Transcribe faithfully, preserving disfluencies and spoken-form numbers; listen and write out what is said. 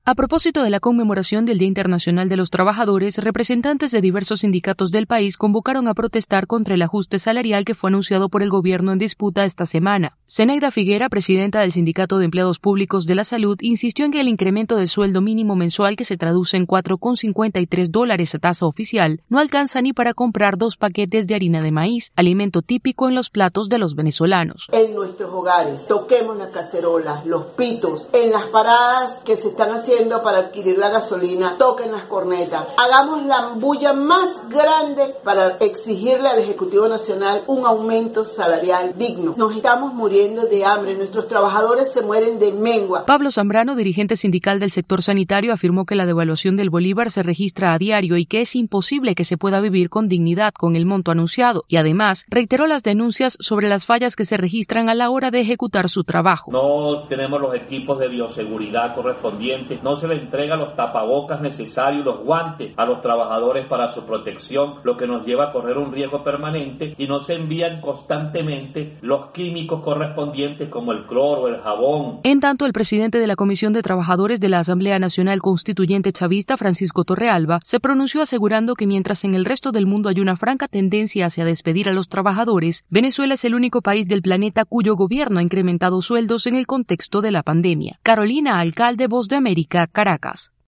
A propósito de la conmemoración del Día Internacional de los Trabajadores, representantes de diversos sindicatos del país convocaron a protestar contra el ajuste salarial que fue anunciado por el gobierno en disputa esta semana. Zenaida Figuera, presidenta del Sindicato de Empleados Públicos de la Salud, insistió en que el incremento del sueldo mínimo mensual, que se traduce en cuatro con cincuenta y tres dólares a tasa oficial, no alcanza ni para comprar dos paquetes de harina de maíz, alimento típico en los platos de los venezolanos. En nuestros hogares, toquemos las cacerolas, los pitos, en las paradas que se están haciendo para adquirir la gasolina, toquen las cornetas, hagamos la bulla más grande para exigirle al Ejecutivo Nacional un aumento salarial digno. Nos estamos muriendo de hambre, nuestros trabajadores se mueren de mengua. Pablo Zambrano, dirigente sindical del sector sanitario, afirmó que la devaluación del bolívar se registra a diario y que es imposible que se pueda vivir con dignidad con el monto anunciado, y además reiteró las denuncias sobre las fallas que se registran a la hora de ejecutar su trabajo. No tenemos los equipos de bioseguridad correspondientes, no se le entrega los tapabocas necesarios, los guantes a los trabajadores para su protección, lo que nos lleva a correr un riesgo permanente, y no se envían constantemente los químicos correspondientes como el cloro, el jabón. En tanto, el presidente de la Comisión de Trabajadores de la Asamblea Nacional Constituyente Chavista, Francisco Torrealba, se pronunció asegurando que mientras en el resto del mundo hay una franca tendencia hacia despedir a los trabajadores, Venezuela es el único país del planeta cuyo gobierno ha incrementado sueldos en el contexto de la pandemia. Carolina Alcalde, Voz de América, Caracas.